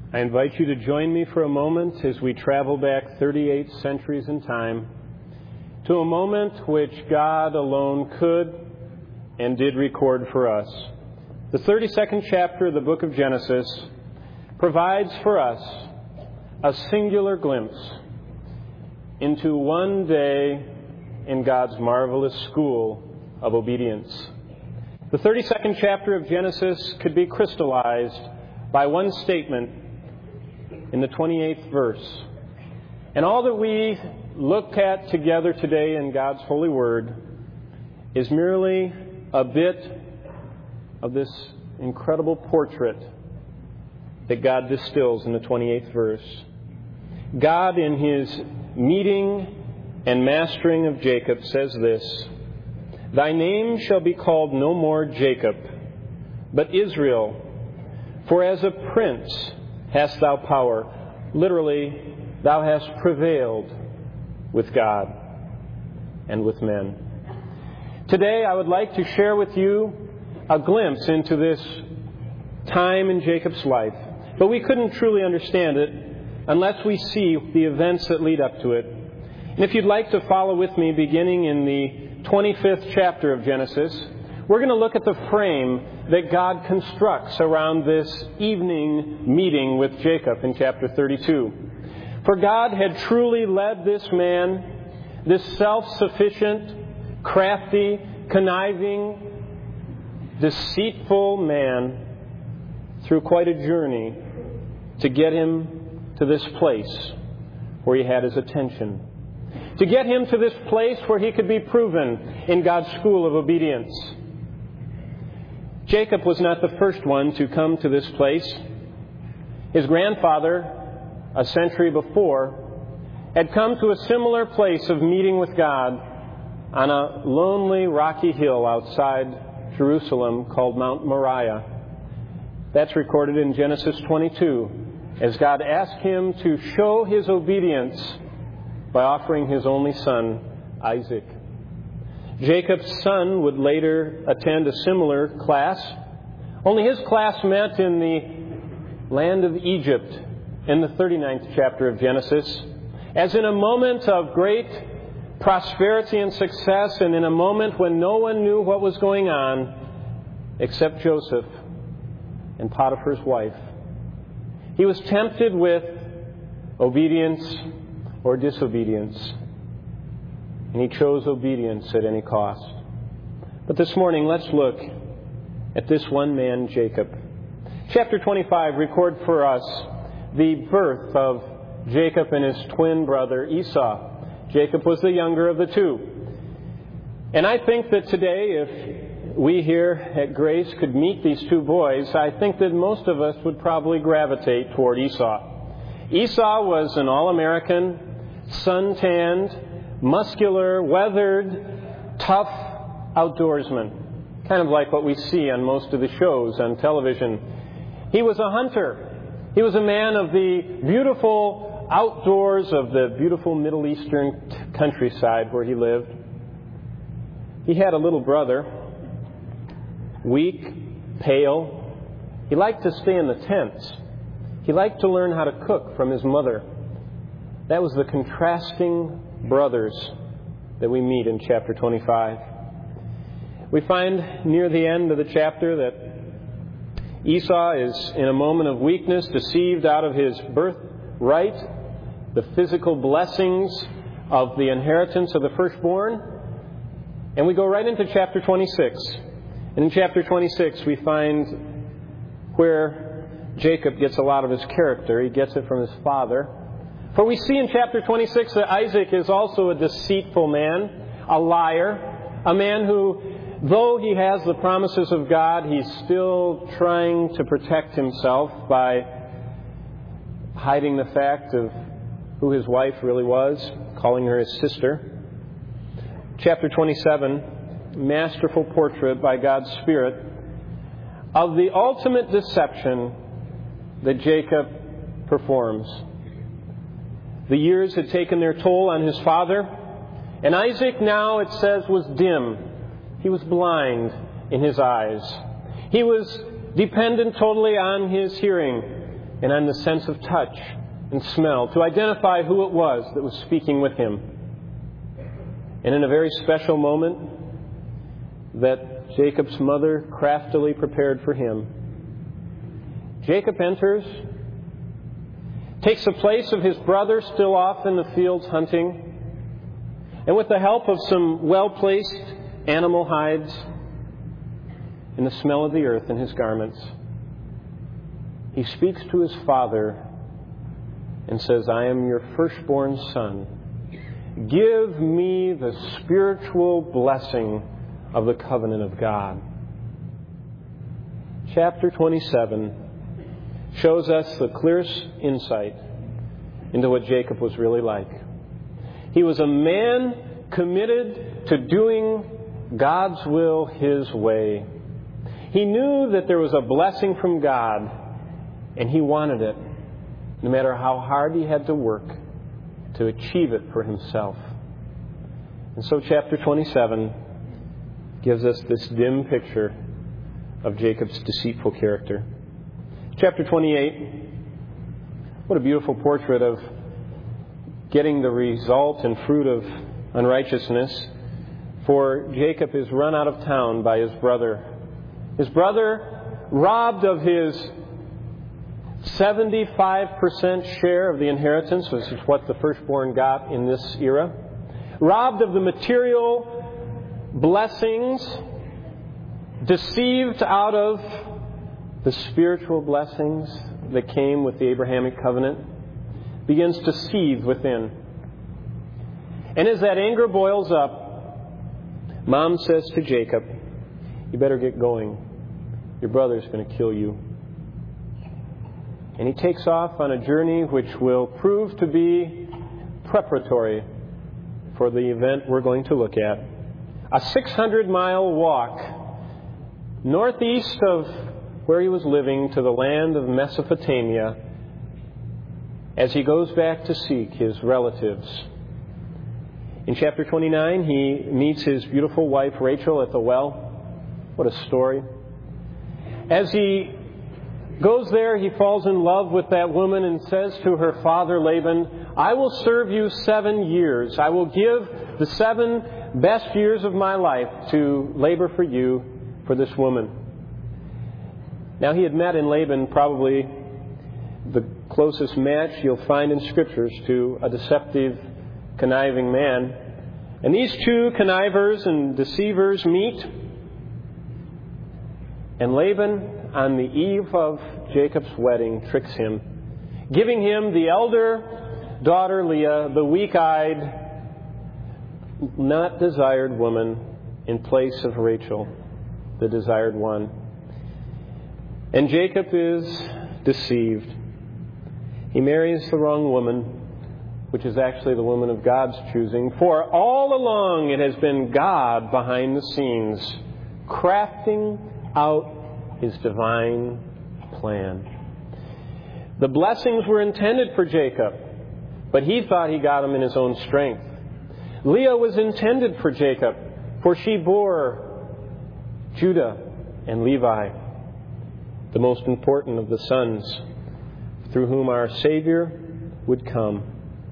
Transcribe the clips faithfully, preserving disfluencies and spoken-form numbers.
I invite you to join me for a moment as we travel back thirty-eight centuries in time to a moment which God alone could and did record for us. The thirty-second chapter of the book of Genesis provides for us a singular glimpse into one day in God's marvelous school of obedience. The thirty-second chapter of Genesis could be crystallized by one statement in the twenty-eighth verse. And all that we look at together today in God's holy word is merely a bit of this incredible portrait that God distills in the twenty-eighth verse. God, in His meeting and mastering of Jacob, says this: "Thy name shall be called no more Jacob, but Israel, for as a prince hast thou power." Literally, thou hast prevailed with God and with men. Today, I would like to share with you a glimpse into this time in Jacob's life. But we couldn't truly understand it unless we see the events that lead up to it. And if you'd like to follow with me, beginning in the twenty-fifth chapter of Genesis, we're going to look at the frame that God constructs around this evening meeting with Jacob in chapter thirty-two. For God had truly led this man, this self-sufficient, crafty, conniving, deceitful man, through quite a journey to get him to this place where he had his attention. To get him to this place where he could be proven in God's school of obedience. Jacob was not the first one to come to this place. His grandfather, a century before, had come to a similar place of meeting with God on a lonely, rocky hill outside Jerusalem called Mount Moriah. That's recorded in Genesis twenty-two, as God asked him to show His obedience by offering His only son, Isaac. Jacob's son would later attend a similar class, only his class met in the land of Egypt in the thirty-ninth chapter of Genesis, as in a moment of great prosperity and success, and in a moment when no one knew what was going on except Joseph and Potiphar's wife. He was tempted with obedience or disobedience. And he chose obedience at any cost. But this morning, let's look at this one man, Jacob. Chapter twenty-five records for us the birth of Jacob and his twin brother Esau. Jacob was the younger of the two. And I think that today, if we here at Grace could meet these two boys, I think that most of us would probably gravitate toward Esau. Esau was an all-American, sun-tanned, muscular, weathered, tough outdoorsman. Kind of like what we see on most of the shows on television. He was a hunter. He was a man of the beautiful outdoors of the beautiful Middle Eastern t- countryside where he lived. He had a little brother, weak, pale. He liked to stay in the tents. He liked to learn how to cook from his mother. That was the contrasting brothers that we meet in chapter twenty-five. We find near the end of the chapter that Esau is in a moment of weakness, deceived out of his birthright, the physical blessings of the inheritance of the firstborn. And we go right into chapter twenty-six. And in chapter twenty-six we find where Jacob gets a lot of his character. He gets it from his father. For we see in chapter twenty-six that Isaac is also a deceitful man, a liar, a man who, though he has the promises of God, he's still trying to protect himself by hiding the fact of who his wife really was, calling her his sister. Chapter twenty-seven, masterful portrait by God's Spirit of the ultimate deception that Jacob performs. The years had taken their toll on his father, and Isaac now, it says, was dim. He was blind in his eyes. He was dependent totally on his hearing. and on the sense of touch and smell to identify who it was that was speaking with him. And in a very special moment that Jacob's mother craftily prepared for him, Jacob enters, takes the place of his brother still off in the fields hunting, and with the help of some well-placed animal hides and the smell of the earth in his garments, he speaks to his father and says, I am your firstborn son. Give me the spiritual blessing of the covenant of God. Chapter twenty-seven shows us the clearest insight into what Jacob was really like. He was a man committed to doing God's will His way. He knew that there was a blessing from God, and he wanted it, no matter how hard he had to work to achieve it for himself. And so chapter twenty-seven gives us this dim picture of Jacob's deceitful character. Chapter twenty-eight, what a beautiful portrait of getting the result and fruit of unrighteousness. For Jacob is run out of town by his brother. His brother, robbed of his seventy-five percent share of the inheritance, which is what the firstborn got in this era, robbed of the material blessings, deceived out of the spiritual blessings that came with the Abrahamic covenant, begins to seethe within. And as that anger boils up, Mom says to Jacob, you better get going. Your brother's going to kill you. And he takes off on a journey which will prove to be preparatory for the event we're going to look at. A six hundred mile walk northeast of where he was living to the land of Mesopotamia as he goes back to seek his relatives. In chapter twenty-nine, he meets his beautiful wife Rachel at the well. What a story. As he goes there, he falls in love with that woman and says to her father Laban, I will serve you seven years. I will give the seven best years of my life to labor for you, for this woman. Now, he had met in Laban probably the closest match you'll find in Scriptures to a deceptive, conniving man. And these two connivers and deceivers meet. And Laban, on the eve of Jacob's wedding, tricks him, giving him the elder daughter Leah, the weak-eyed, not desired woman, in place of Rachel, the desired one. And Jacob is deceived. He marries the wrong woman, which is actually the woman of God's choosing. For all along it has been God behind the scenes, crafting out His divine plan. The blessings were intended for Jacob, but he thought he got them in his own strength. Leah was intended for Jacob, for she bore Judah and Levi, the most important of the sons, through whom our Savior would come.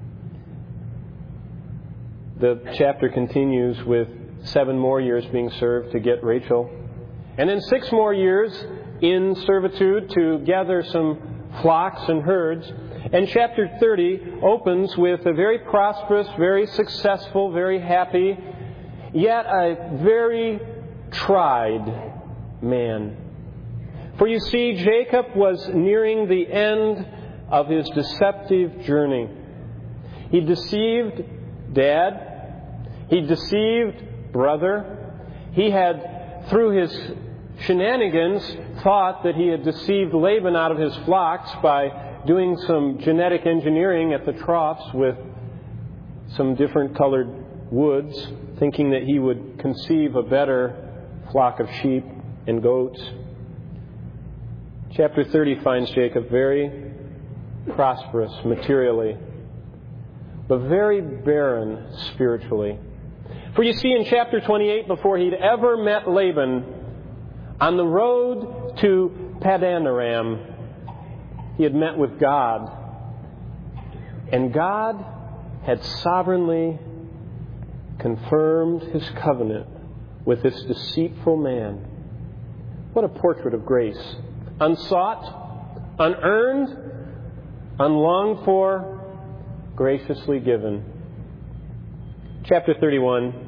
The chapter continues with seven more years being served to get Rachel, and then six more years in servitude to gather some flocks and herds. And chapter thirty opens with a very prosperous, very successful, very happy, yet a very tried man. For you see, Jacob was nearing the end of his deceptive journey. He deceived Dad. He deceived brother. He had, through his shenanigans, thought that he had deceived Laban out of his flocks by doing some genetic engineering at the troughs with some different colored woods, thinking that he would conceive a better flock of sheep and goats. Chapter thirty finds Jacob very prosperous materially, but very barren spiritually. For you see, in chapter twenty-eight, before he'd ever met Laban, on the road to Paddan Aram, He had met with God. And God had sovereignly confirmed His covenant with this deceitful man. What a portrait of grace. Unsought, unearned, unlonged for, graciously given. Chapter thirty-one.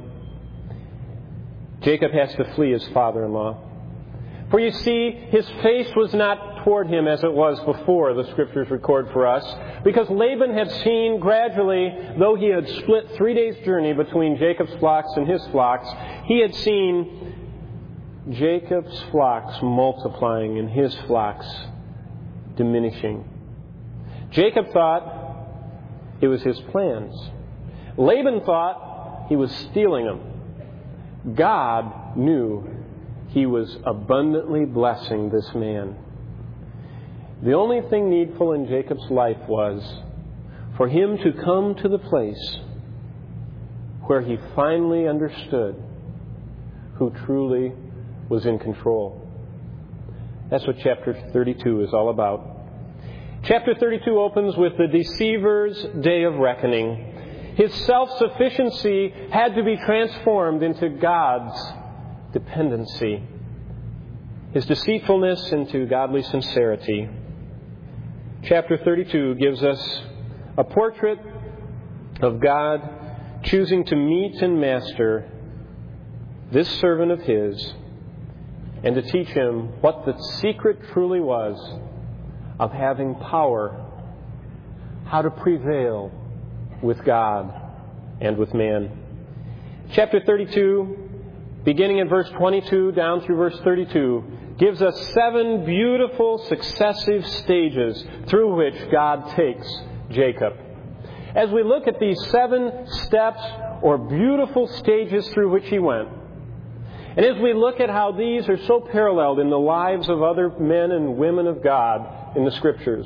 Jacob has to flee his father-in-law. For you see, his face was not toward him as it was before, the Scriptures record for us, because Laban had seen gradually, though he had split three days' journey between Jacob's flocks and his flocks, he had seen Jacob's flocks multiplying and his flocks diminishing. Jacob thought it was his plans. Laban thought he was stealing them. God knew He was abundantly blessing this man. The only thing needful in Jacob's life was for him to come to the place where he finally understood who truly was in control. That's what chapter thirty-two is all about. Chapter thirty-two opens with the deceiver's day of reckoning. His self-sufficiency had to be transformed into God's dependency. His deceitfulness into godly sincerity. Chapter thirty-two gives us a portrait of God choosing to meet and master this servant of His and to teach him what the secret truly was of having power, how to prevail with God and with man. Chapter thirty-two, beginning in verse twenty-two down through verse thirty-two, gives us seven beautiful successive stages through which God takes Jacob. As we look at these seven steps or beautiful stages through which he went, and as we look at how these are so paralleled in the lives of other men and women of God in the Scriptures,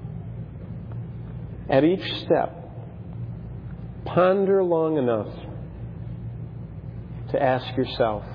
at each step, ponder long enough to ask yourself,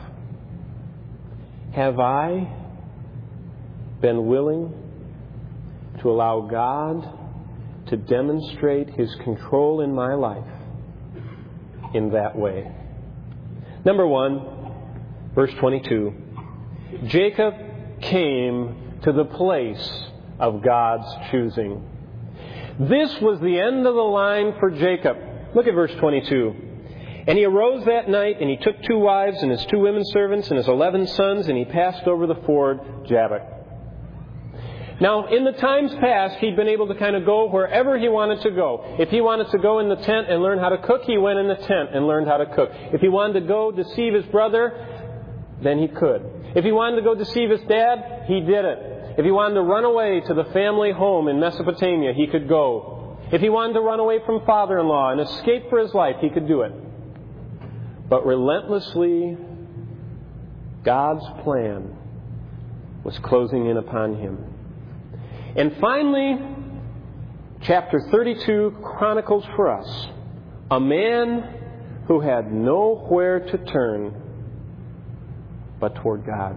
have I been willing to allow God to demonstrate His control in my life in that way? Number one, verse twenty-two. Jacob came to the place of God's choosing. This was the end of the line for Jacob. Look at verse twenty-two. And he arose that night, and he took two wives and his two women servants and his eleven sons, and he passed over the ford Jabbok. Now, in the times past, he'd been able to kind of go wherever he wanted to go. If he wanted to go in the tent and learn how to cook, he went in the tent and learned how to cook. If he wanted to go deceive his brother, then he could. If he wanted to go deceive his dad, he did it. If he wanted to run away to the family home in Mesopotamia, he could go. If he wanted to run away from father-in-law and escape for his life, he could do it. But relentlessly, God's plan was closing in upon him. And finally, chapter thirty-two chronicles for us a man who had nowhere to turn but toward God.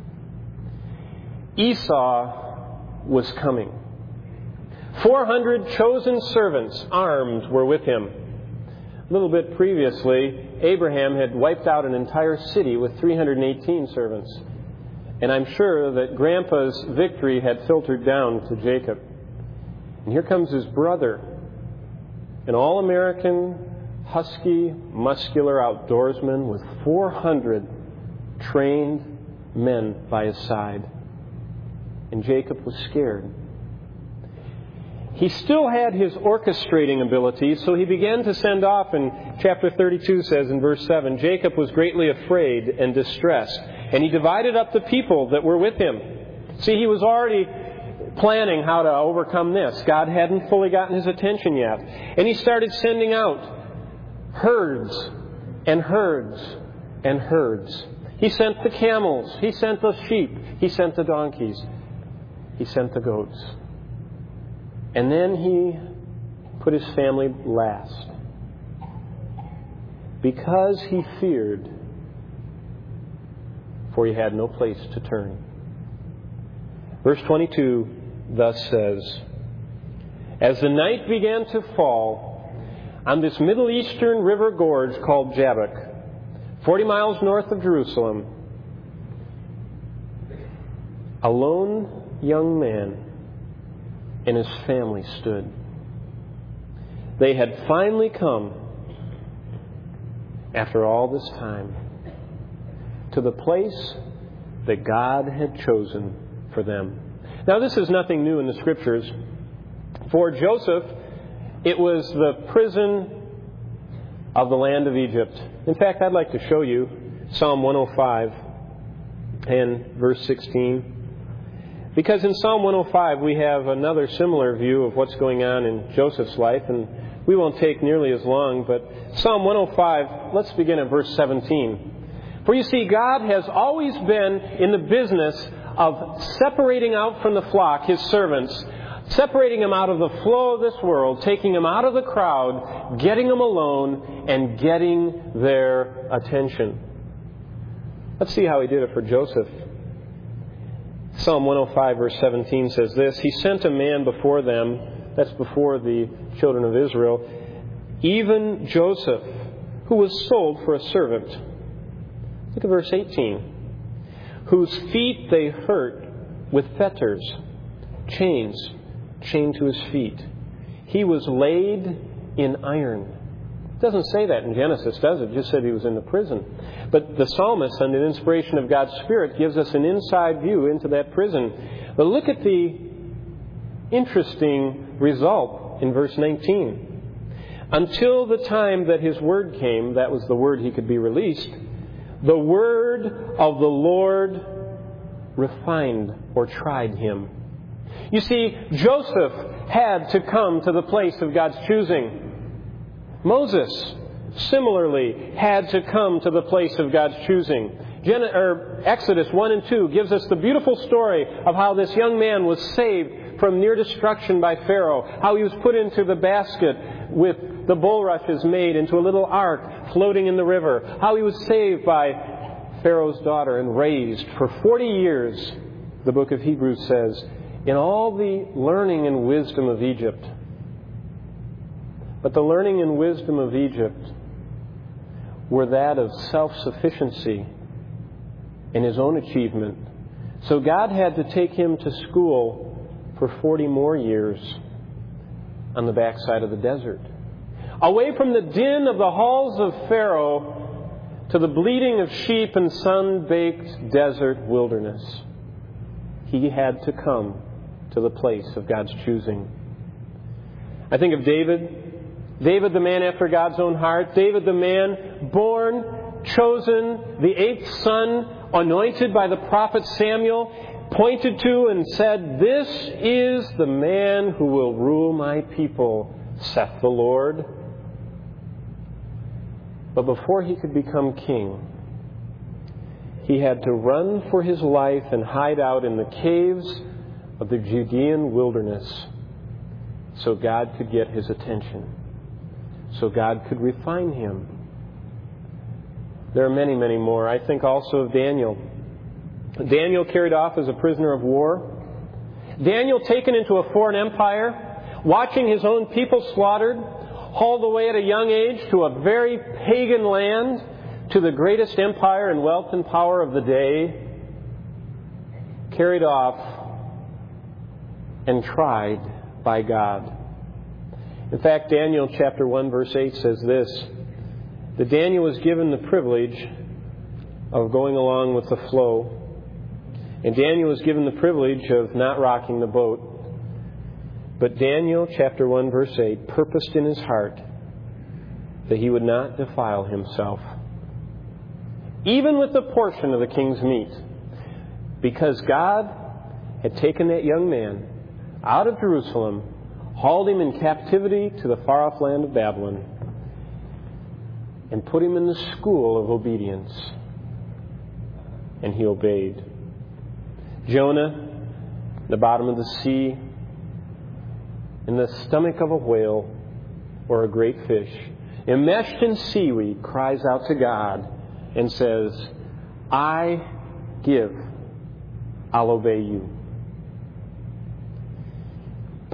Esau was coming. four hundred chosen servants, armed, were with him. A little bit previously, Abraham had wiped out an entire city with three hundred eighteen servants. And I'm sure that Grandpa's victory had filtered down to Jacob. And here comes his brother, an all-American, husky, muscular outdoorsman with four hundred trained men by his side. And Jacob was scared. He still had his orchestrating ability, so he began to send off, and chapter thirty-two says in verse seven, Jacob was greatly afraid and distressed, and he divided up the people that were with him. See, he was already planning how to overcome this. God hadn't fully gotten his attention yet. And he started sending out herds and herds and herds. He sent the camels. He sent the sheep. He sent the donkeys. He sent the goats. And then he put his family last because he feared, for he had no place to turn. Verse twenty-two, thus says, "As the night began to fall on this Middle Eastern river gorge called Jabbok, forty miles north of Jerusalem, a lone young man and his family stood. They had finally come, after all this time, to the place that God had chosen for them." Now, this is nothing new in the Scriptures. For Joseph, it was the prison of the land of Egypt. In fact, I'd like to show you Psalm one oh five and verse sixteen. Because in Psalm one oh five we have another similar view of what's going on in Joseph's life, and we won't take nearly as long, but Psalm one oh five, let's begin at verse seventeen. "For you see, God has always been in the business of separating out from the flock His servants, separating them out of the flow of this world, taking them out of the crowd, getting them alone, and getting their attention." Let's see how He did it for Joseph. Psalm one oh five verse seventeen says this, "He sent a man before them," that's before the children of Israel, "even Joseph, who was sold for a servant." Look at verse eighteen. "Whose feet they hurt with fetters, chains chained to his feet. He was laid in iron." It doesn't say that in Genesis, does it? It just said he was in the prison. But the psalmist, under the inspiration of God's Spirit, gives us an inside view into that prison. But look at the interesting result in verse nineteen. "Until the time that his word came," that was the word he could be released, "the word of the Lord refined," or tried him. You see, Joseph had to come to the place of God's choosing. Moses, similarly, had to come to the place of God's choosing. Gen- or Exodus one and two gives us the beautiful story of how this young man was saved from near destruction by Pharaoh, how he was put into the basket with the bulrushes made into a little ark floating in the river, how he was saved by Pharaoh's daughter and raised for forty years, the book of Hebrews says, in all the learning and wisdom of Egypt. But the learning and wisdom of Egypt were that of self-sufficiency in his own achievement. So God had to take him to school for forty more years on the backside of the desert. Away from the din of the halls of Pharaoh to the bleating of sheep and sun-baked desert wilderness. He had to come to the place of God's choosing. I think of David. David, the man after God's own heart. David, the man born, chosen, the eighth son, anointed by the prophet Samuel, pointed to and said, "This is the man who will rule my people, saith the Lord." But before he could become king, he had to run for his life and hide out in the caves of the Judean wilderness so God could get his attention, so God could refine him. There are many, many more. I think also of Daniel. Daniel carried off as a prisoner of war. Daniel taken into a foreign empire, watching his own people slaughtered, hauled away at a young age to a very pagan land, to the greatest empire in wealth and power of the day, carried off and tried by God. In fact, Daniel chapter one verse eight says this, that Daniel was given the privilege of going along with the flow. And Daniel was given the privilege of not rocking the boat. But Daniel chapter one verse eight purposed in his heart that he would not defile himself, even with the portion of the king's meat, because God had taken that young man out of Jerusalem, hauled him in captivity to the far-off land of Babylon, and put him in the school of obedience. And he obeyed. Jonah, the bottom of the sea, in the stomach of a whale or a great fish, enmeshed in seaweed, cries out to God and says, "I give, I'll obey you."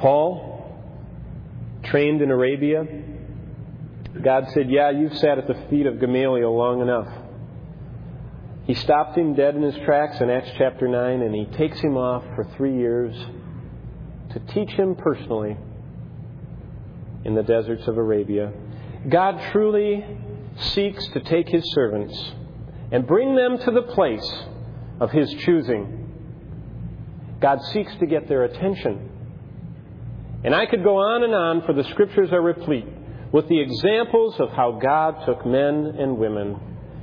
Paul, trained in Arabia, God said, yeah, you've sat at the feet of Gamaliel long enough. He stopped him dead in his tracks in Acts chapter nine, and he takes him off for three years to teach him personally in the deserts of Arabia. God truly seeks to take His servants and bring them to the place of His choosing. God seeks to get their attention. And I could go on and on, for the Scriptures are replete with the examples of how God took men and women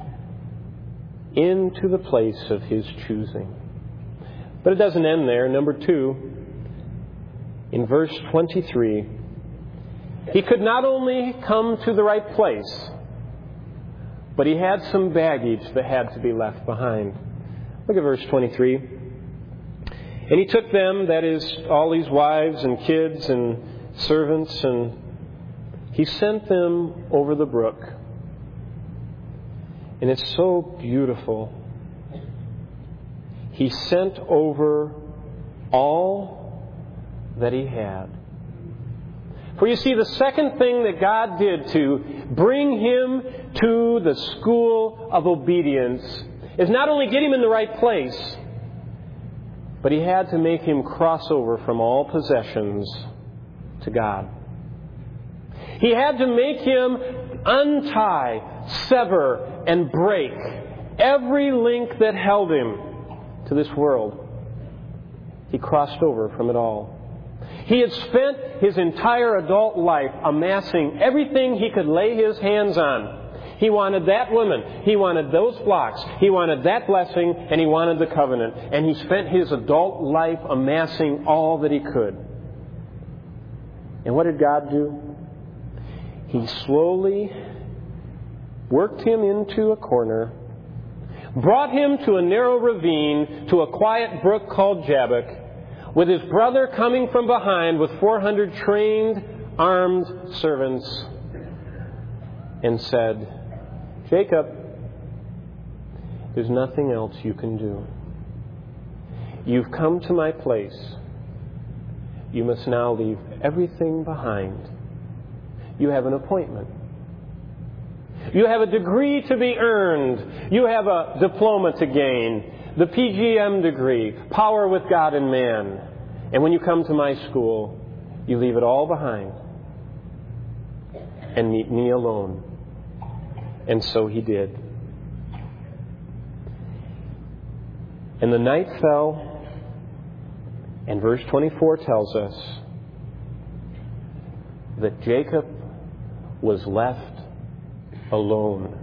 into the place of His choosing. But it doesn't end there. Number two, in verse twenty-three, He could not only come to the right place, but He had some baggage that had to be left behind. Look at verse twenty-three. And He took them, that is, all these wives and kids and servants, and He sent them over the brook. And it's so beautiful. He sent over all that He had. For you see, the second thing that God did to bring him to the school of obedience is not only get him in the right place, but He had to make him cross over from all possessions to God. He had to make him untie, sever, and break every link that held him to this world. He crossed over from it all. He had spent his entire adult life amassing everything he could lay his hands on. He wanted that woman. He wanted those flocks. He wanted that blessing, and he wanted the covenant. And he spent his adult life amassing all that he could. And what did God do? He slowly worked him into a corner, brought him to a narrow ravine, to a quiet brook called Jabbok, with his brother coming from behind with four hundred trained, armed servants, and said, Jacob, there's nothing else you can do. You've come to my place. You must now leave everything behind. You have an appointment. You have a degree to be earned. You have a diploma to gain. The P G M degree, power with God and man. And when you come to my school, you leave it all behind and meet me alone. And so he did. And the night fell, and verse twenty-four tells us that Jacob was left alone.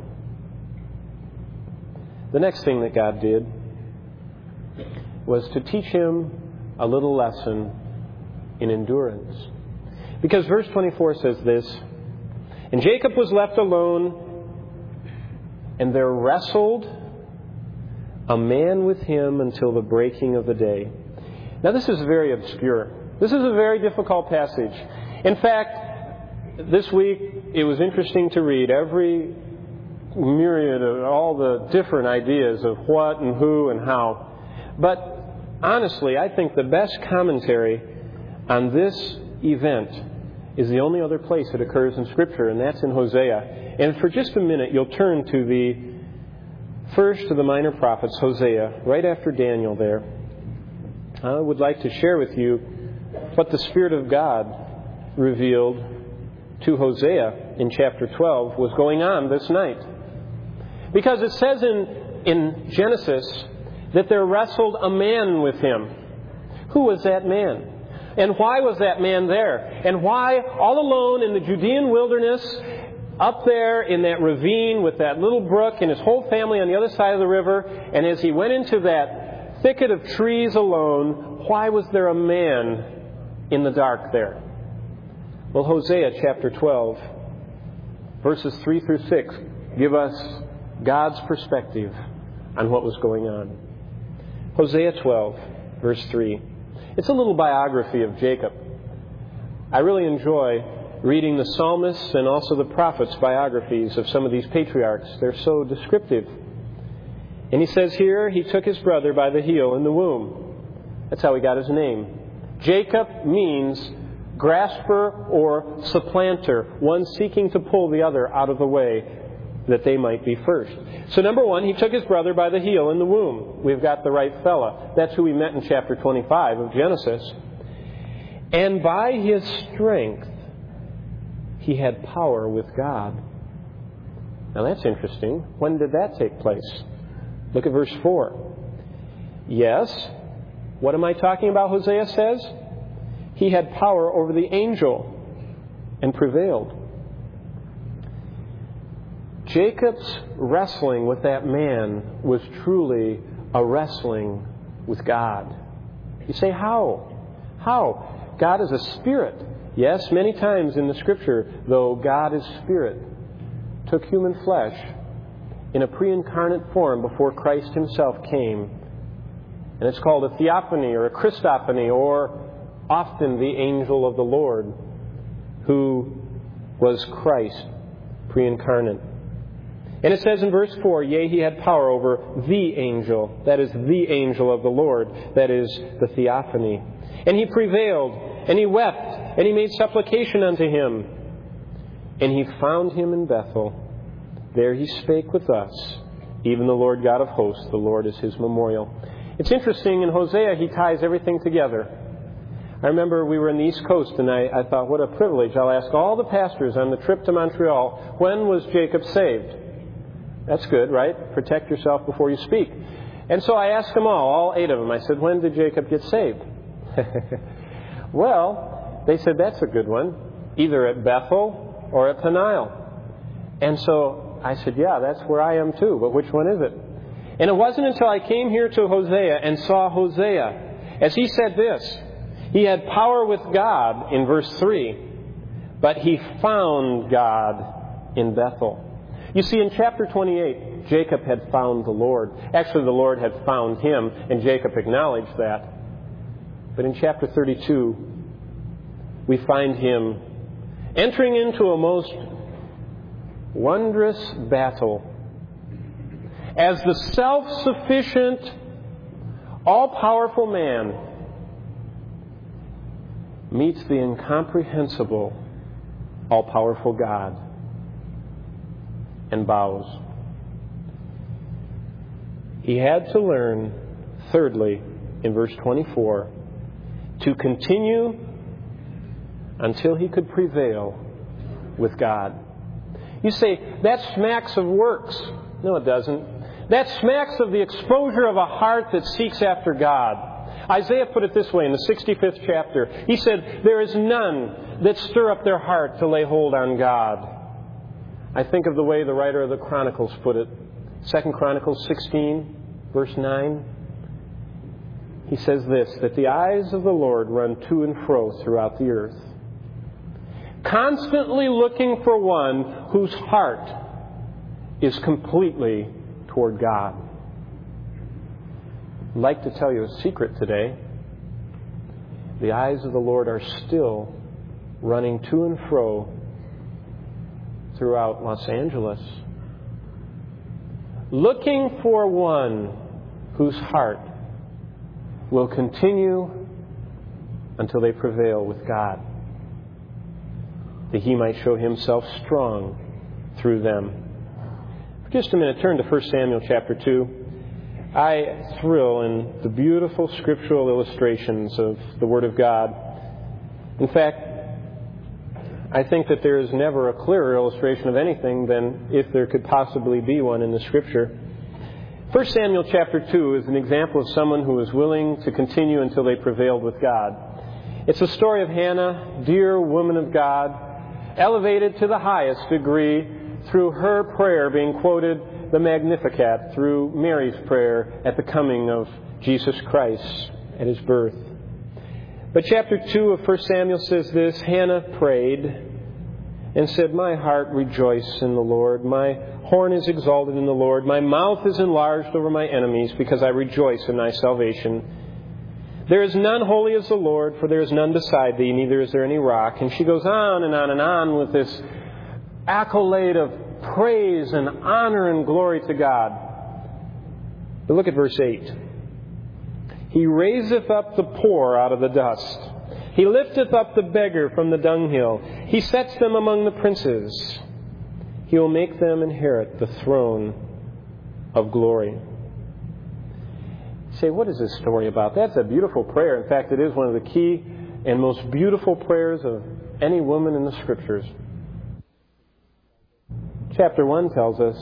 The next thing that God did was to teach him a little lesson in endurance. Because verse twenty-four says this, and Jacob was left alone, and there wrestled a man with him until the breaking of the day. Now this is very obscure. This is a very difficult passage. In fact, this week it was interesting to read every myriad of all the different ideas of what and who and how. But honestly, I think the best commentary on this event is the only other place it occurs in Scripture, and that's in Hosea. And for just a minute, you'll turn to the first of the minor prophets, Hosea, right after Daniel there. I would like to share with you what the Spirit of God revealed to Hosea in chapter twelve was going on this night. Because it says in, in Genesis that there wrestled a man with him. Who was that man? And why was that man there? And why, all alone in the Judean wilderness, up there in that ravine with that little brook and his whole family on the other side of the river, and as he went into that thicket of trees alone, why was there a man in the dark there? Well, Hosea chapter twelve, verses three through six, give us God's perspective on what was going on. Hosea twelve, verse three. It's a little biography of Jacob. I really enjoy reading the psalmists and also the prophets' biographies of some of these patriarchs. They're so descriptive. And he says here, he took his brother by the heel in the womb. That's how he got his name. Jacob means grasper or supplanter, one seeking to pull the other out of the way that they might be first. So number one, he took his brother by the heel in the womb. We've got the right fella. That's who we met in chapter twenty-five of Genesis. And by his strength, he had power with God. Now that's interesting. When did that take place? Look at verse four. Yes, what am I talking about, Hosea says? He had power over the angel and prevailed. Jacob's wrestling with that man was truly a wrestling with God. You say, how? How? God is a spirit. Yes, many times in the Scripture, though God is spirit, took human flesh in a pre-incarnate form before Christ himself came. And it's called a theophany or a Christophany, or often the angel of the Lord, who was Christ pre-incarnate. And it says in verse four, yea, he had power over the angel. That is the angel of the Lord. That is the theophany. And he prevailed, and he wept, and he made supplication unto him. And he found him in Bethel. There he spake with us. Even the Lord God of hosts, the Lord is his memorial. It's interesting, in Hosea he ties everything together. I remember we were in the East Coast, and I, I thought, what a privilege. I'll ask all the pastors on the trip to Montreal, when was Jacob saved? That's good, right? Protect yourself before you speak. And so I asked them all, all eight of them. I said, when did Jacob get saved? Well, they said, that's a good one. Either at Bethel or at Peniel. And so I said, yeah, that's where I am too. But which one is it? And it wasn't until I came here to Hosea and saw Hosea, as he said this, he had power with God in verse three, but he found God in Bethel. You see, in chapter twenty-eight, Jacob had found the Lord. Actually, the Lord had found him, and Jacob acknowledged that. But in chapter thirty-two, we find him entering into a most wondrous battle as the self-sufficient, all-powerful man meets the incomprehensible, all-powerful God and bows. He had to learn, thirdly, in verse twenty-four, to continue until he could prevail with God. You say, that smacks of works. No, it doesn't. That smacks of the exposure of a heart that seeks after God. Isaiah put it this way in the sixty-fifth chapter. He said, there is none that stir up their heart to lay hold on God. I think of the way the writer of the Chronicles put it. Second Chronicles sixteen, verse nine. He says this, that the eyes of the Lord run to and fro throughout the earth, constantly looking for one whose heart is completely toward God. I'd like to tell you a secret today. The eyes of the Lord are still running to and fro throughout Los Angeles, looking for one whose heart will continue until they prevail with God, that He might show Himself strong through them. For just a minute, turn to First Samuel chapter two. I thrill in the beautiful scriptural illustrations of the Word of God. In fact, I think that there is never a clearer illustration of anything than if there could possibly be one in the Scripture. First Samuel chapter two is an example of someone who was willing to continue until they prevailed with God. It's a story of Hannah, dear woman of God, elevated to the highest degree through her prayer being quoted the Magnificat, through Mary's prayer at the coming of Jesus Christ at His birth. But chapter two of First Samuel says this, Hannah prayed and said, my heart rejoices in the Lord. My horn is exalted in the Lord. My mouth is enlarged over my enemies because I rejoice in thy salvation. There is none holy as the Lord, for there is none beside thee, neither is there any rock. And she goes on and on and on with this accolade of praise and honor and glory to God. But look at verse eight. He raiseth up the poor out of the dust. He lifteth up the beggar from the dunghill. He sets them among the princes. He will make them inherit the throne of glory. You say, what is this story about? That's a beautiful prayer. In fact, it is one of the key and most beautiful prayers of any woman in the Scriptures. Chapter one tells us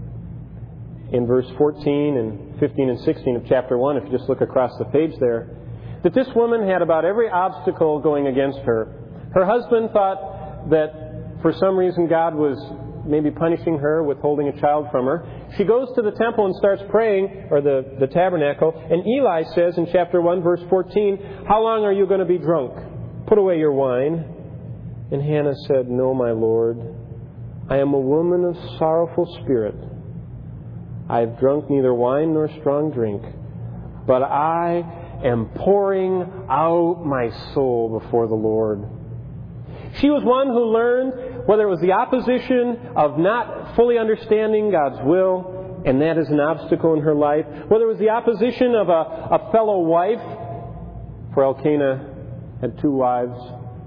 in verse fourteen and fifteen and sixteen of chapter one, if you just look across the page there, that this woman had about every obstacle going against her. Her husband thought that for some reason God was maybe punishing her, withholding a child from her. She goes to the temple and starts praying, or the, the tabernacle, and Eli says in chapter one, verse fourteen, "How long are you going to be drunk? Put away your wine." And Hannah said, "No, my Lord, I am a woman of sorrowful spirit. I have drunk neither wine nor strong drink, but I am pouring out my soul before the Lord." She was one who learned, whether it was the opposition of not fully understanding God's will, and that is an obstacle in her life, whether it was the opposition of a, a fellow wife, for Elkanah had two wives,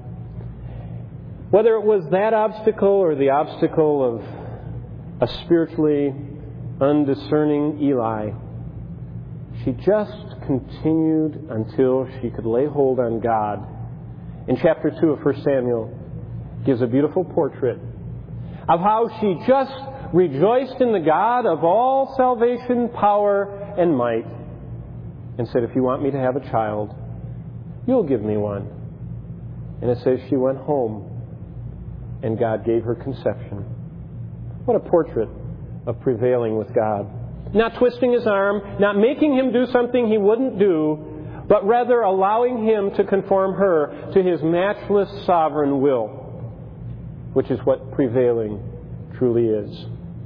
whether it was that obstacle or the obstacle of a spiritually undiscerning Eli, she just continued until she could lay hold on God. In chapter two of First Samuel gives a beautiful portrait of how she just rejoiced in the God of all salvation, power, and might, and said, "If you want me to have a child, you'll give me one." And it says she went home and God gave her conception. What a portrait of prevailing with God. Not twisting His arm, not making Him do something He wouldn't do, but rather allowing Him to conform her to His matchless sovereign will, which is what prevailing truly is.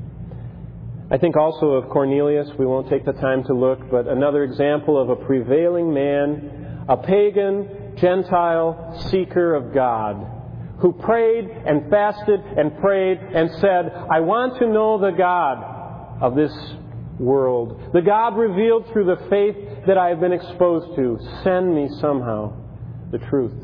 I think also of Cornelius. We won't take the time to look, but another example of a prevailing man, a pagan, Gentile seeker of God, who prayed and fasted and prayed and said, "I want to know the God of this world, the God revealed through the faith that I have been exposed to. Send me somehow the truth."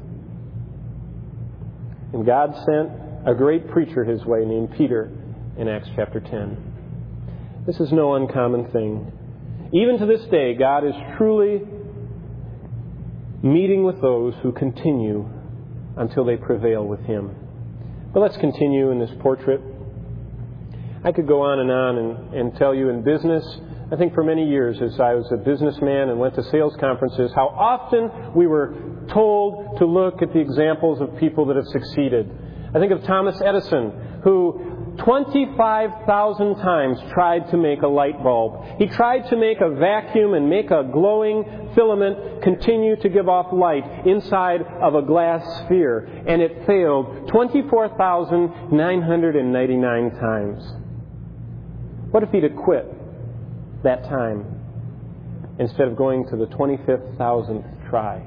And God sent a great preacher his way named Peter in Acts chapter ten. This is no uncommon thing. Even to this day, God is truly meeting with those who continue until they prevail with Him. But let's continue in this portrait. I could go on and on and, and tell you in business, I think for many years as I was a businessman and went to sales conferences, how often we were told to look at the examples of people that have succeeded. I think of Thomas Edison, who twenty-five thousand times tried to make a light bulb. He tried to make a vacuum and make a glowing filament continue to give off light inside of a glass sphere, and it failed twenty-four thousand nine hundred ninety-nine times. What if he'd have quit that time instead of going to the twenty-fifth thousandth try?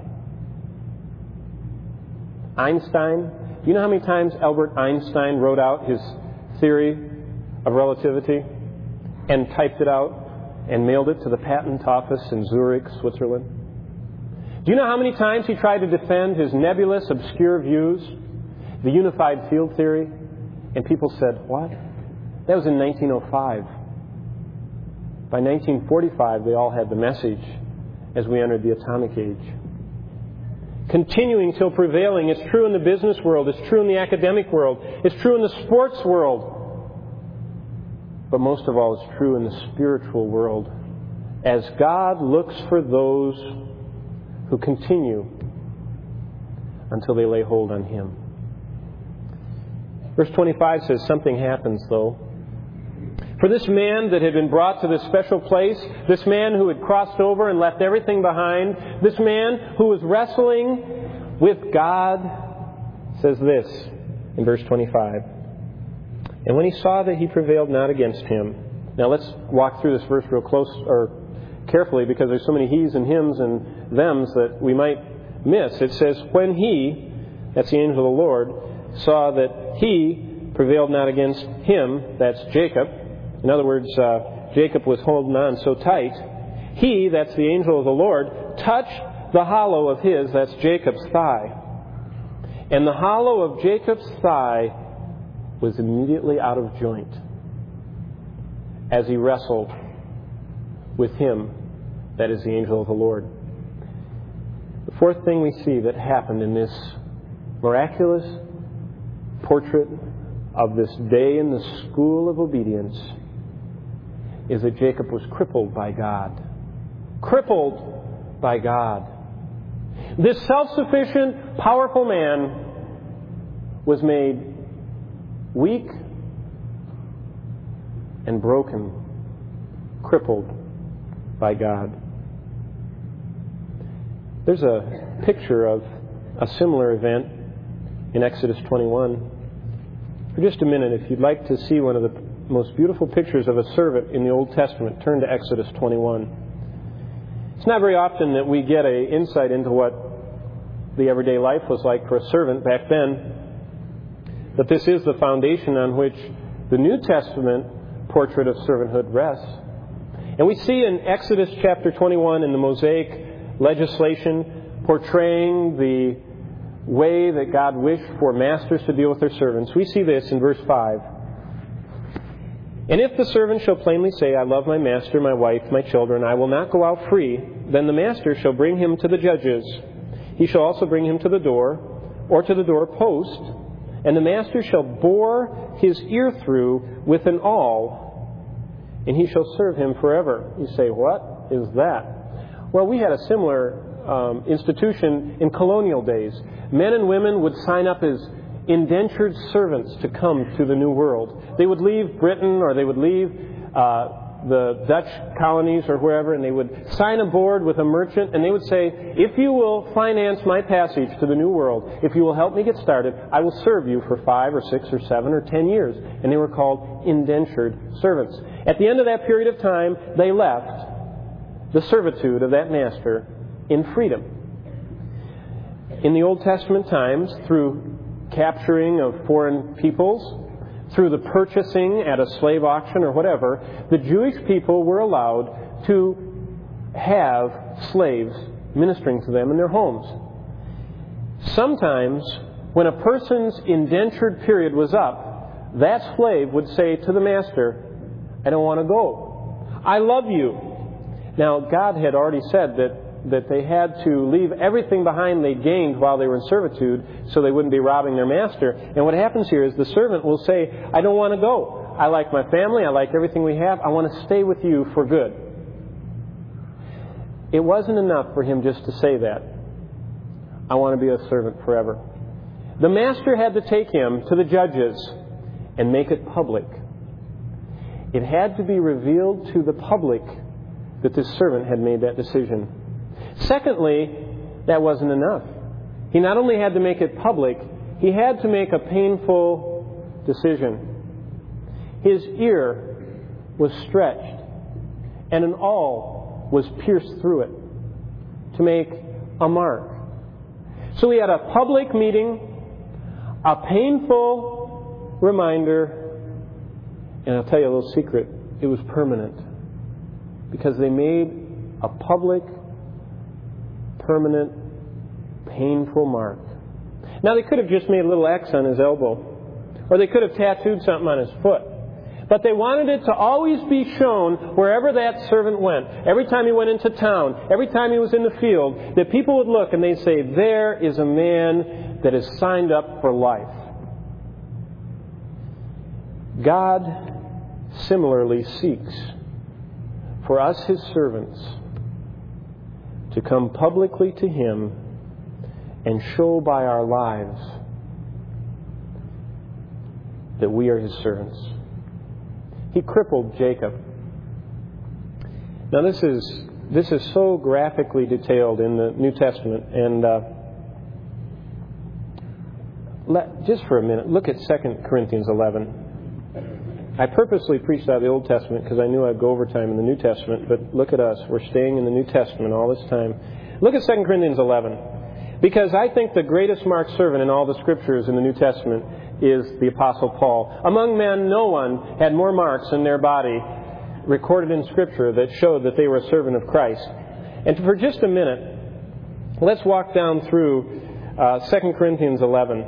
Einstein, do you know how many times Albert Einstein wrote out his theory of relativity and typed it out and mailed it to the patent office in Zurich, Switzerland? Do you know how many times he tried to defend his nebulous, obscure views, the unified field theory? And people said, "What? That was in nineteen oh five. By nineteen forty-five, they all had the message as we entered the atomic age. Continuing till prevailing. It's true in the business world. It's true in the academic world. It's true in the sports world. But most of all, it's true in the spiritual world. As God looks for those who continue until they lay hold on Him. Verse twenty-five says, something happens though. For this man that had been brought to this special place, this man who had crossed over and left everything behind, this man who was wrestling with God, says this in verse twenty-five. And when he saw that he prevailed not against him. Now let's walk through this verse real close or carefully, because there's so many he's and hims and thems that we might miss. It says, when he, that's the angel of the Lord, saw that he prevailed not against him, that's Jacob. In other words, uh, Jacob was holding on so tight. He, that's the angel of the Lord, touched the hollow of his, that's Jacob's thigh. And the hollow of Jacob's thigh was immediately out of joint as he wrestled with him, that is the angel of the Lord. The fourth thing we see that happened in this miraculous portrait of this day in the school of obedience is that Jacob was crippled by God. Crippled by God. This self-sufficient, powerful man was made weak and broken, crippled by God. There's a picture of a similar event in Exodus twenty-one. For just a minute, if you'd like to see one of the most beautiful pictures of a servant in the Old Testament, turn to Exodus twenty-one. It's not very often that we get an insight into what the everyday life was like for a servant back then, but this is the foundation on which the New Testament portrait of servanthood rests. And we see in Exodus chapter twenty-one in the Mosaic legislation portraying the way that God wished for masters to deal with their servants. We see this in verse five. And if the servant shall plainly say, I love my master, my wife, my children, I will not go out free, then the master shall bring him to the judges. He shall also bring him to the door, or to the door post, and the master shall bore his ear through with an awl, and he shall serve him forever. You say, what is that? Well, we had a similar um, institution in colonial days. Men and women would sign up as indentured servants to come to the New World. They would leave Britain, or they would leave uh, the Dutch colonies or wherever, and they would sign aboard with a merchant, and they would say, if you will finance my passage to the New World, if you will help me get started, I will serve you for five or six or seven or ten years. And they were called indentured servants. At the end of that period of time, they left the servitude of that master in freedom. In the Old Testament times, through capturing of foreign peoples, through the purchasing at a slave auction or whatever, the Jewish people were allowed to have slaves ministering to them in their homes. Sometimes, when a person's indentured period was up, that slave would say to the master, I don't want to go. I love you. Now, God had already said that that they had to leave everything behind they gained while they were in servitude so they wouldn't be robbing their master. And what happens here is the servant will say, I don't want to go. I like my family. I like everything we have. I want to stay with you for good. It wasn't enough for him just to say that. I want to be a servant forever. The master had to take him to the judges and make it public. It had to be revealed to the public that this servant had made that decision. Secondly, that wasn't enough. He not only had to make it public, he had to make a painful decision. His ear was stretched, and an awl was pierced through it to make a mark. So we had a public meeting, a painful reminder, and I'll tell you a little secret, it was permanent. Because they made a public, permanent, painful mark. Now, they could have just made a little X on his elbow, or they could have tattooed something on his foot. But they wanted it to always be shown wherever that servant went. Every time he went into town, every time he was in the field, that people would look and they'd say, there is a man that is signed up for life. God similarly seeks for us, His servants, to come publicly to Him and show by our lives that we are His servants. He crippled Jacob. Now this is this is so graphically detailed in the New Testament, and uh, let, just for a minute, look at Second Corinthians eleven. I purposely preached out of the Old Testament because I knew I'd go over time in the New Testament, but look at us. We're staying in the New Testament all this time. Look at Second Corinthians eleven. Because I think the greatest marked servant in all the Scriptures in the New Testament is the Apostle Paul. Among men, no one had more marks in their body recorded in Scripture that showed that they were a servant of Christ. And for just a minute, let's walk down through uh, Second Corinthians eleven.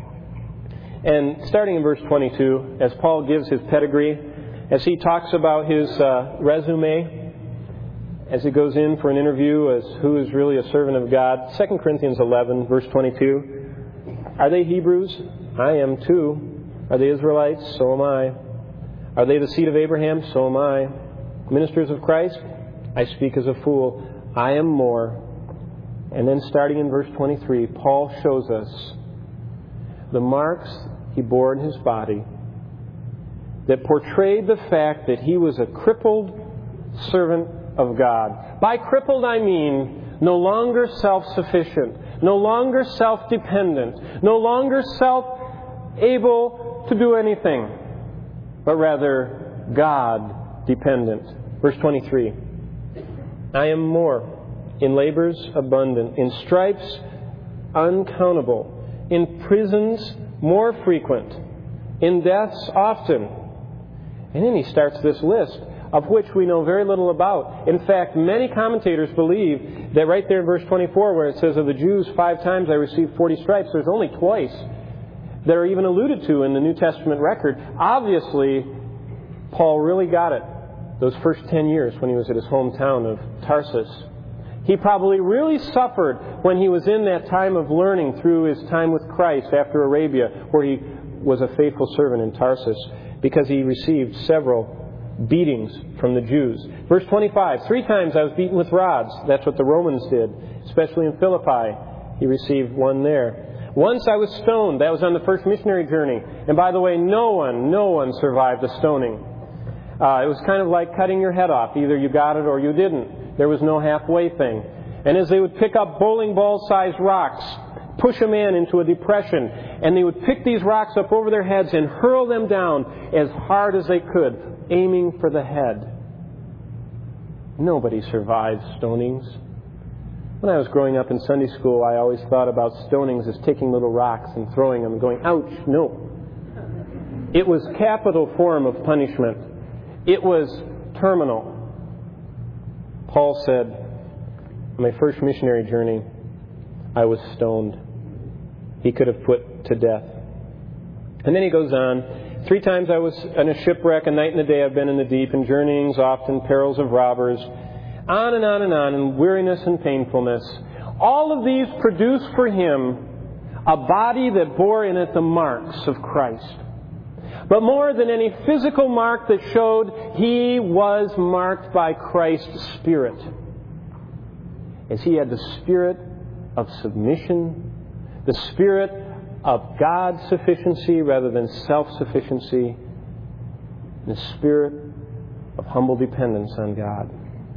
And starting in verse twenty-two, as Paul gives his pedigree, as he talks about his uh, resume, as he goes in for an interview as who is really a servant of God, Second Corinthians eleven, verse twenty-two, are they Hebrews? I am too. Are they Israelites? So am I. Are they the seed of Abraham? So am I. Ministers of Christ? I speak as a fool. I am more. And then starting in verse twenty-three, Paul shows us the marks he bore in his body that portrayed the fact that he was a crippled servant of God. By crippled I mean no longer self-sufficient, no longer self-dependent, no longer self-able to do anything, but rather God-dependent. Verse twenty-three, I am more, in labors abundant, in stripes uncountable, in prisons more frequent, in deaths often. And then he starts this list, of which we know very little about. In fact, many commentators believe that right there in verse twenty-four, where it says of the Jews, five times I received forty stripes, there's only twice that are even alluded to in the New Testament record. Obviously, Paul really got it those first ten years when he was at his hometown of Tarsus. He probably really suffered when he was in that time of learning through his time with Christ after Arabia, where he was a faithful servant in Tarsus, because he received several beatings from the Jews. Verse twenty-five, three times I was beaten with rods. That's what the Romans did, especially in Philippi. He received one there. Once I was stoned. That was on the first missionary journey. And by the way, no one, no one survived the stoning. Uh, it was kind of like cutting your head off. Either you got it or you didn't. There was no halfway thing. And as they would pick up bowling ball-sized rocks, push a man into a depression, and they would pick these rocks up over their heads and hurl them down as hard as they could, aiming for the head. Nobody survives stonings. When I was growing up in Sunday school, I always thought about stonings as taking little rocks and throwing them and going, ouch, no. It was capital form of punishment. It was terminal. Paul said, on my first missionary journey, I was stoned. He could have put to death. And then he goes on, three times I was in a shipwreck, a night and a day I've been in the deep, and journeyings often, perils of robbers, on and on and on, and weariness and painfulness. All of these produced for him a body that bore in it the marks of Christ. But more than any physical mark that showed, he was marked by Christ's Spirit. As he had the spirit of submission, the spirit of God's sufficiency rather than self-sufficiency, the spirit of humble dependence on God.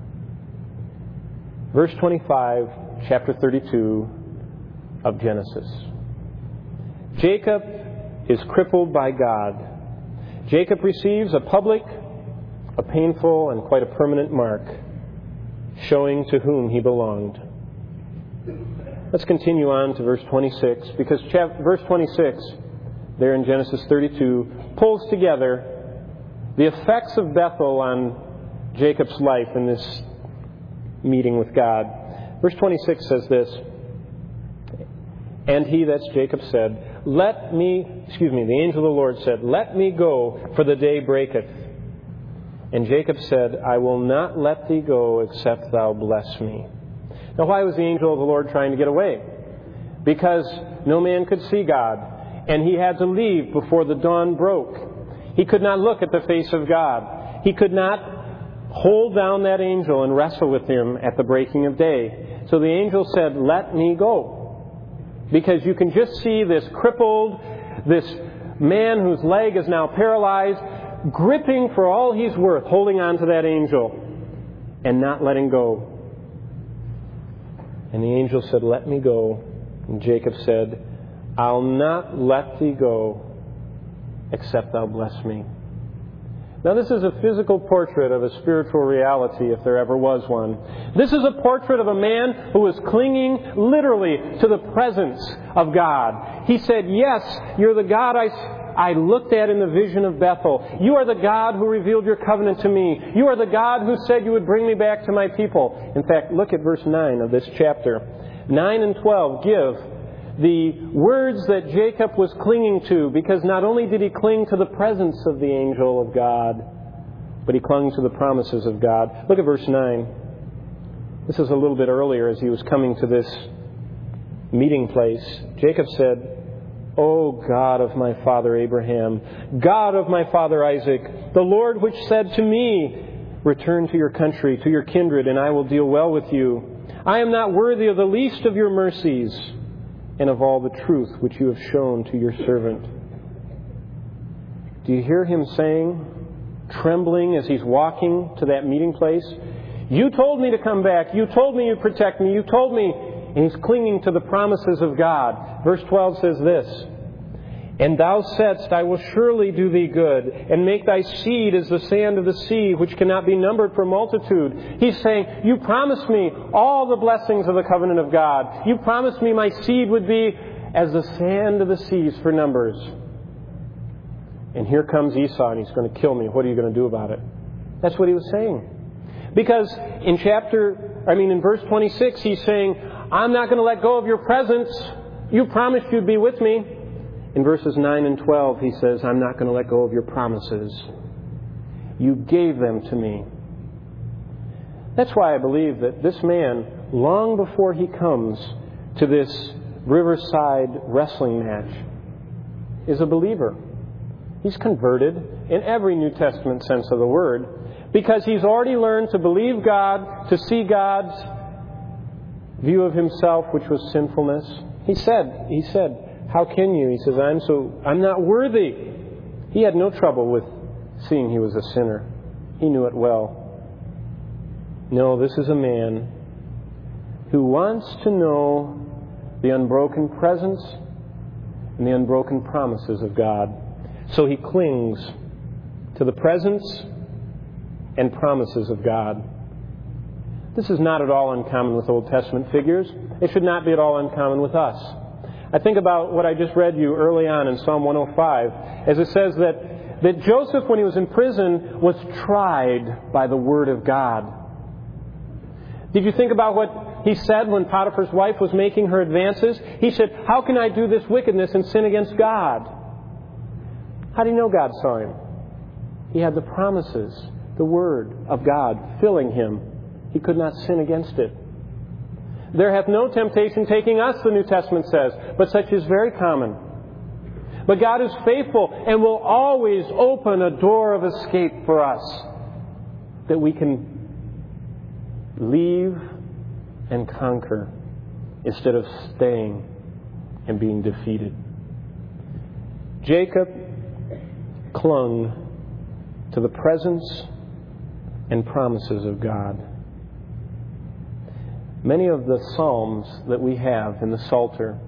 Verse twenty-five, chapter thirty-two of Genesis. Jacob is crippled by God. Jacob receives a public, a painful, and quite a permanent mark, showing to whom he belonged. Let's continue on to verse twenty-six, because chapter, verse twenty-six, there in Genesis thirty-two, pulls together the effects of Bethel on Jacob's life in this meeting with God. Verse twenty-six says this, and he, that's Jacob, said, Let me, excuse me, the angel of the Lord said, Let me go, for the day breaketh. And Jacob said, I will not let thee go, except thou bless me. Now, why was the angel of the Lord trying to get away? Because no man could see God, and he had to leave before the dawn broke. He could not look at the face of God. He could not hold down that angel and wrestle with him at the breaking of day. So the angel said, Let me go. Because you can just see this crippled, this man whose leg is now paralyzed, gripping for all he's worth, holding on to that angel and not letting go. And the angel said, Let me go. And Jacob said, I'll not let thee go, except thou bless me. Now, this is a physical portrait of a spiritual reality, if there ever was one. This is a portrait of a man who was clinging literally to the presence of God. He said, Yes, you're the God I, I looked at in the vision of Bethel. You are the God who revealed your covenant to me. You are the God who said you would bring me back to my people. In fact, look at verse nine of this chapter. nine and twelve give the words that Jacob was clinging to, because not only did he cling to the presence of the angel of God, but he clung to the promises of God. Look at verse nine. This is a little bit earlier as he was coming to this meeting place. Jacob said, O God of my father Abraham, God of my father Isaac, the Lord which said to me, return to your country, to your kindred, and I will deal well with you. I am not worthy of the least of your mercies and of all the truth which you have shown to your servant. Do you hear him saying, trembling as he's walking to that meeting place, you told me to come back. You told me you'd protect me. You told me. And he's clinging to the promises of God. Verse twelve says this, and thou saidst, I will surely do thee good, and make thy seed as the sand of the sea, which cannot be numbered for multitude. He's saying, you promised me all the blessings of the covenant of God. You promised me my seed would be as the sand of the seas for numbers. And here comes Esau, and he's going to kill me. What are you going to do about it? That's what he was saying. Because in chapter, I mean in verse twenty-six, he's saying, I'm not going to let go of your presence. You promised you'd be with me. In verses nine and twelve, he says, I'm not going to let go of your promises. You gave them to me. That's why I believe that this man, long before he comes to this riverside wrestling match, is a believer. He's converted in every New Testament sense of the word, because he's already learned to believe God, to see God's view of himself, which was sinfulness. He said, he said, how can you? He says, I'm so, I'm not worthy. He had no trouble with seeing he was a sinner. He knew it well. No, this is a man who wants to know the unbroken presence and the unbroken promises of God. So he clings to the presence and promises of God. This is not at all uncommon with Old Testament figures. It should not be at all uncommon with us. I think about what I just read you early on in Psalm one oh five, as it says that, that Joseph, when he was in prison, was tried by the Word of God. Did you think about what he said when Potiphar's wife was making her advances? He said, how can I do this wickedness and sin against God? How do you know God saw him? He had the promises, the Word of God filling him. He could not sin against it. There hath no temptation taking us, the New Testament says, but such is very common. But God is faithful and will always open a door of escape for us, that we can leave and conquer instead of staying and being defeated. Jacob clung to the presence and promises of God. Many of the Psalms that we have in the Psalter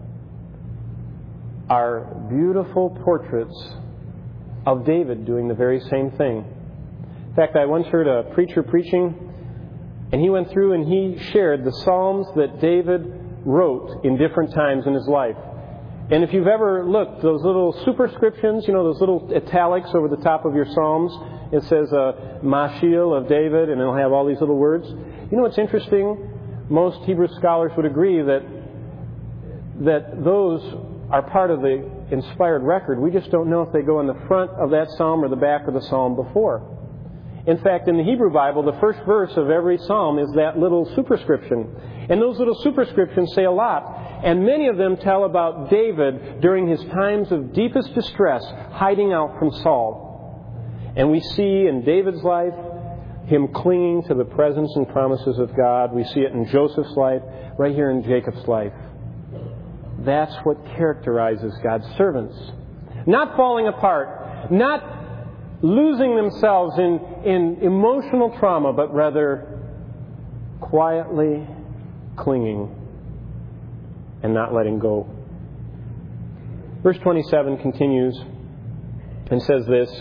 are beautiful portraits of David doing the very same thing. In fact, I once heard a preacher preaching, and he went through and he shared the Psalms that David wrote in different times in his life. And if you've ever looked, those little superscriptions, you know, those little italics over the top of your Psalms, it says uh, Mashiach of David, and it'll have all these little words. You know what's interesting? Most Hebrew scholars would agree that that those are part of the inspired record. We just don't know if they go in the front of that psalm or the back of the psalm before. In fact, in the Hebrew Bible, the first verse of every psalm is that little superscription. And those little superscriptions say a lot. And many of them tell about David during his times of deepest distress, hiding out from Saul. And we see in David's life him clinging to the presence and promises of God. We see it in Joseph's life, right here in Jacob's life. That's what characterizes God's servants. Not falling apart, not losing themselves in, in emotional trauma, but rather quietly clinging and not letting go. Verse twenty-seven continues and says this,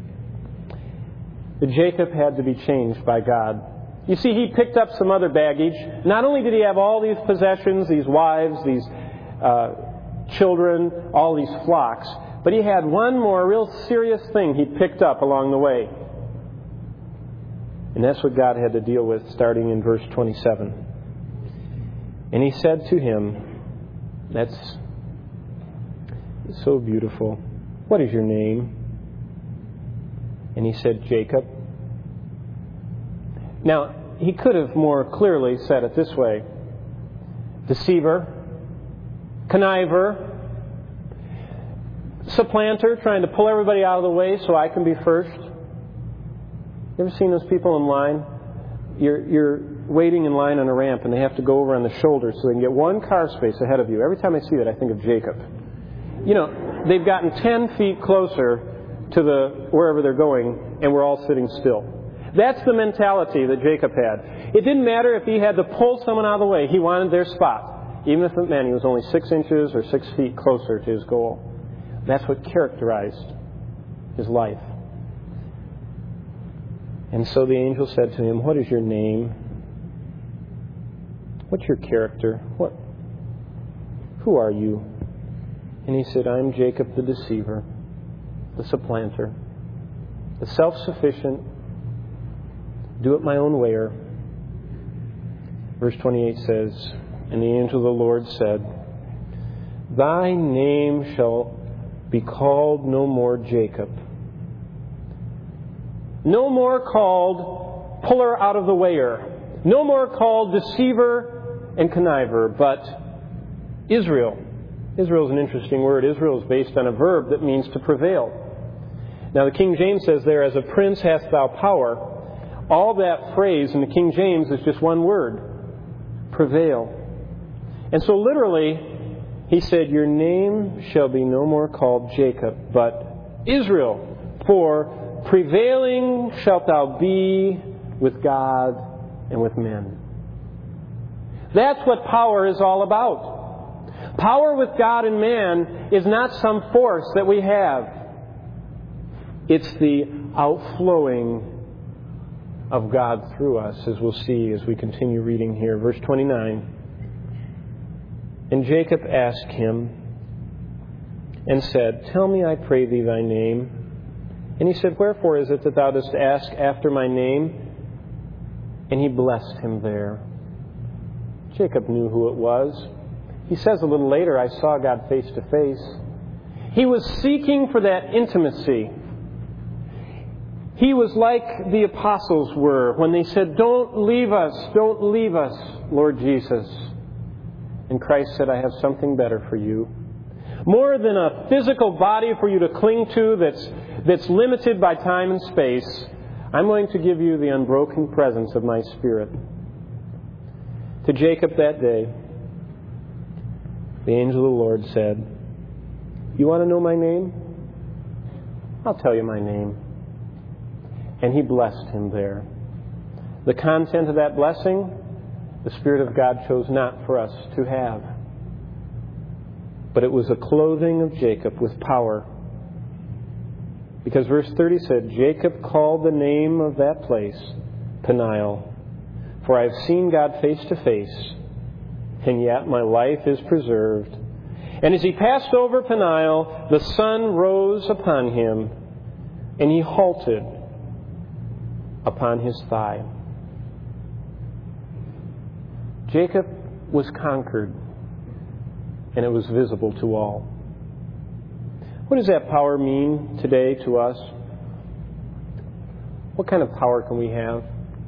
that Jacob had to be changed by God. You see, he picked up some other baggage. Not only did he have all these possessions, these wives, these uh, children, all these flocks, but he had one more real serious thing he picked up along the way. And that's what God had to deal with starting in verse twenty-seven. And he said to him, that's So beautiful. What is your name? And he said, Jacob. Now, he could have more clearly said it this way. Deceiver, conniver, supplanter, trying to pull everybody out of the way so I can be first. You ever seen those people in line? You're, you're waiting in line on a ramp and they have to go over on the shoulder so they can get one car space ahead of you. Every time I see that, I think of Jacob. You know, they've gotten ten feet closer to the wherever they're going, and we're all sitting still. That's the mentality that Jacob had. It didn't matter if he had to pull someone out of the way. He wanted their spot, even if it meant he was only six inches or six feet closer to his goal. That's what characterized his life. And so the angel said to him, what is your name? What's your character? What? Who are you? And he said, I'm Jacob the deceiver, the supplanter, the self-sufficient, do-it-my-own-wayer. Verse twenty-eight says, and the angel of the Lord said, thy name shall be called no more Jacob. No more called puller out of the wayer. No more called deceiver and conniver, but Israel. Israel is an interesting word. Israel is based on a verb that means to prevail. Now the King James says there, as a prince hast thou power. All that phrase in the King James is just one word. Prevail. And so literally, he said, your name shall be no more called Jacob, but Israel. For prevailing shalt thou be with God and with men. That's what power is all about. Power with God and man is not some force that we have. It's the outflowing of God through us, as we'll see as we continue reading here. Verse twenty-nine. And Jacob asked him and said, tell me, I pray thee, thy name. And he said, wherefore is it that thou dost ask after my name? And he blessed him there. Jacob knew who it was. He says a little later, I saw God face to face. He was seeking for that intimacy. He was like the apostles were when they said, don't leave us, don't leave us, Lord Jesus. And Christ said, I have something better for you. More than a physical body for you to cling to that's, that's limited by time and space, I'm going to give you the unbroken presence of my Spirit. To Jacob that day, the angel of the Lord said, you want to know my name? I'll tell you my name. And he blessed him there. The content of that blessing, the Spirit of God chose not for us to have. But it was a clothing of Jacob with power. Because verse thirty said, Jacob called the name of that place Peniel, for I have seen God face to face, and yet my life is preserved. And as he passed over Peniel, the sun rose upon him, and he halted upon his thigh. Jacob was conquered, and it was visible to all. What does that power mean today to us? What kind of power can we have?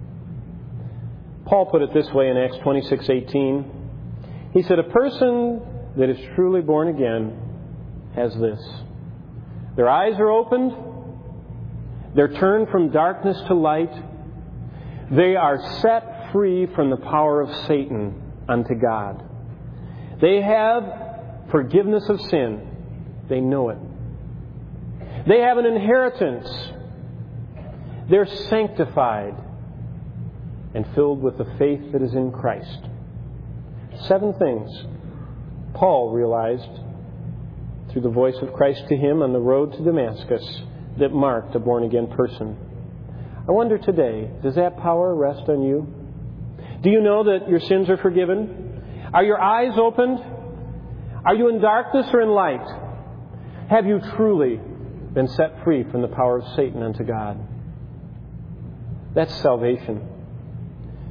Paul put it this way in Acts twenty-six eighteen. He said, a person that is truly born again has this. Their eyes are opened. They're turned from darkness to light. They are set free from the power of Satan unto God. They have forgiveness of sin. They know it. They have an inheritance. They're sanctified and filled with the faith that is in Christ. Seven things Paul realized through the voice of Christ to him on the road to Damascus that marked a born-again person. I wonder today, does that power rest on you? Do you know that your sins are forgiven? Are your eyes opened? Are you in darkness or in light? Have you truly been set free from the power of Satan unto God? That's salvation.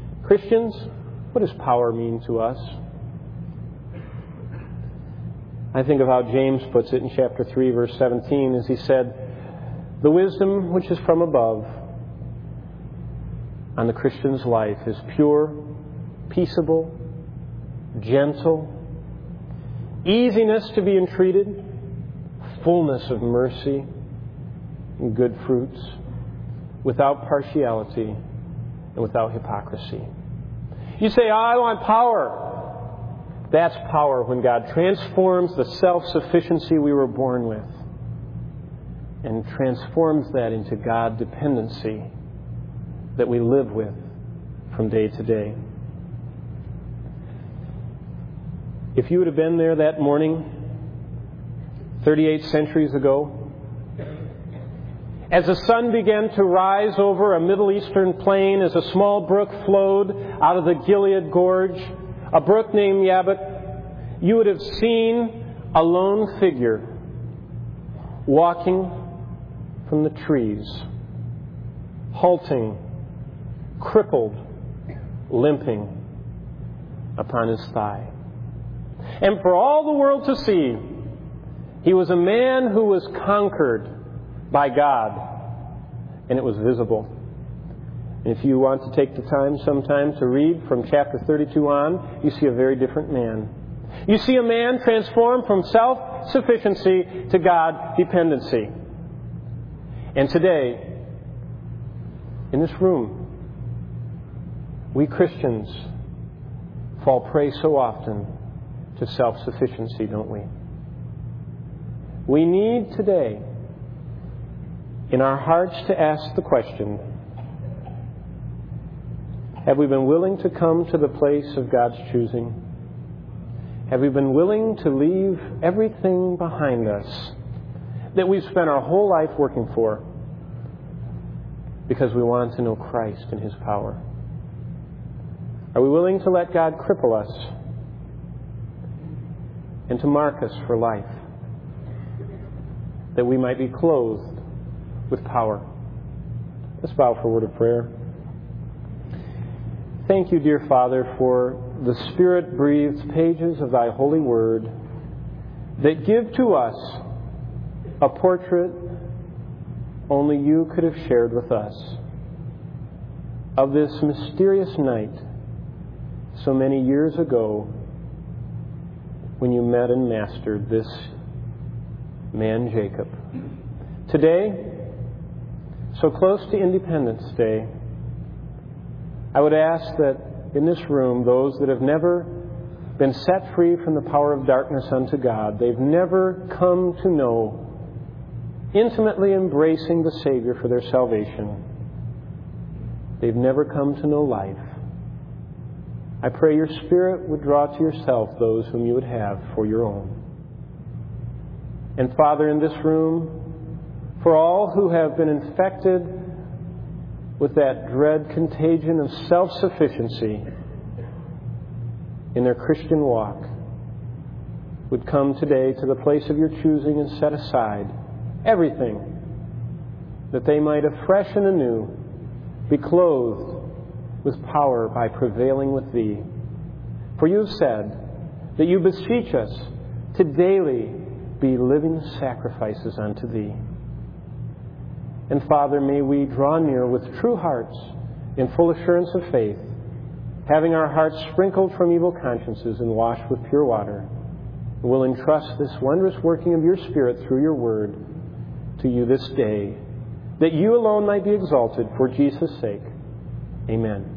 Christians, what does power mean to us? I think of how James puts it in chapter three, verse seventeen, as he said, "The wisdom which is from above on the Christian's life is pure, peaceable, gentle, easiness to be entreated, fullness of mercy, and good fruits, without partiality and without hypocrisy." You say, "Oh, I want power." That's power when God transforms the self-sufficiency we were born with and transforms that into God dependency that we live with from day to day. If you would have been there that morning, thirty-eight centuries ago, as the sun began to rise over a Middle Eastern plain, as a small brook flowed out of the Gilead Gorge, a brook named Yabbok, you would have seen a lone figure walking from the trees, halting, crippled, limping upon his thigh. And for all the world to see, he was a man who was conquered by God, and it was visible. And if you want to take the time sometime to read from chapter thirty-two on, you see a very different man. You see a man transformed from self-sufficiency to God-dependency. And today, in this room, we Christians fall prey so often to self-sufficiency, don't we? We need today in our hearts to ask the question, have we been willing to come to the place of God's choosing? Have we been willing to leave everything behind us that we've spent our whole life working for because we want to know Christ and His power? Are we willing to let God cripple us and to mark us for life, that we might be clothed with power? Let's bow for a word of prayer. Thank you, dear Father, for the Spirit-breathed pages of Thy holy word that give to us a portrait only You could have shared with us of this mysterious night so many years ago when You met and mastered this man Jacob. Today, so close to Independence Day, I would ask that in this room, those that have never been set free from the power of darkness unto God, they've never come to know, intimately embracing the Savior for their salvation, they've never come to know life. I pray Your Spirit would draw to Yourself those whom You would have for Your own. And Father, in this room, for all who have been infected with that dread contagion of self-sufficiency in their Christian walk, would come today to the place of Your choosing and set aside everything, that they might afresh and anew be clothed with power by prevailing with Thee. For You have said that You beseech us to daily be living sacrifices unto Thee. And Father, may we draw near with true hearts in full assurance of faith, having our hearts sprinkled from evil consciences and washed with pure water. And we'll entrust this wondrous working of Your Spirit through Your word to You this day, that You alone might be exalted for Jesus' sake. Amen.